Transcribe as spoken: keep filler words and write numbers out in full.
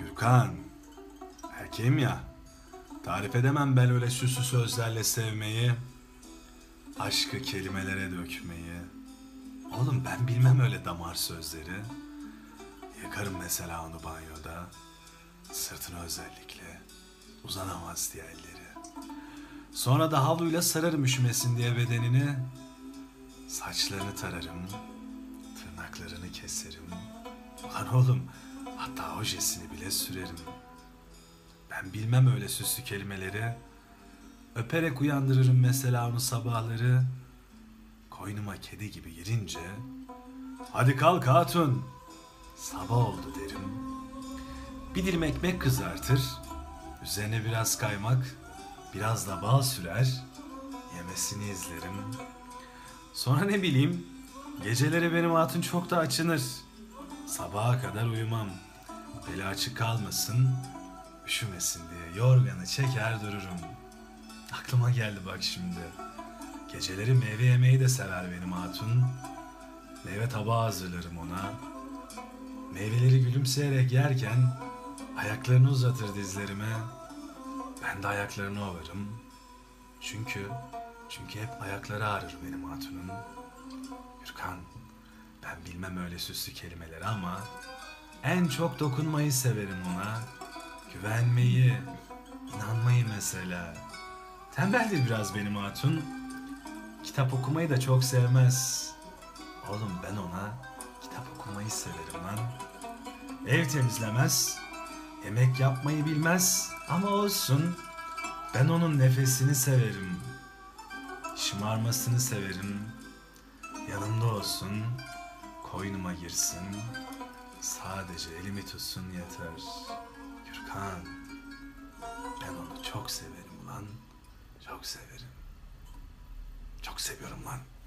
Gürkan, erkeğim ya, tarif edemem ben öyle süslü sözlerle sevmeyi, aşkı kelimelere dökmeyi. Oğlum ben bilmem öyle damar sözleri. Yakarım mesela onu banyoda, sırtına özellikle, uzanamaz diye elleri. Sonra da havluyla sararım üşümesin diye bedenini, saçlarını tararım, tırnaklarını keserim. Lan oğlum, hatta ojesini bile sürerim. Ben bilmem öyle süslü kelimeleri. Öperek uyandırırım mesela onu sabahları. Koynuma kedi gibi girince, hadi kalk hatun, sabah oldu derim. Bir dilim ekmek kızartır, üzerine biraz kaymak, biraz da bal sürer, yemesini izlerim. Sonra ne bileyim, geceleri benim hatun çok da açınır. Sabaha kadar uyumam, beli açık kalmasın, üşümesin diye yorganı çeker dururum. Aklıma geldi bak şimdi. Geceleri meyve yemeyi de sever benim hatun. Meyve tabağı hazırlarım ona. Meyveleri gülümseyerek yerken ayaklarını uzatır dizlerime. Ben de ayaklarını ovarım. Çünkü, çünkü hep ayakları ağrır benim hatunun. Gürkan, ben bilmem öyle süslü kelimeleri ama en çok dokunmayı severim ona. Güvenmeyi, inanmayı mesela. Tembeldir biraz benim hatun. Kitap okumayı da çok sevmez. Oğlum ben ona kitap okumayı severim lan. Ev temizlemez, yemek yapmayı bilmez ama olsun. Ben onun nefesini severim. Şımarmasını severim. Yanımda olsun, koynuma girsin. Sadece elimi tutsun yeter. Gürkan, ben onu çok severim lan. Çok severim. Çok seviyorum lan.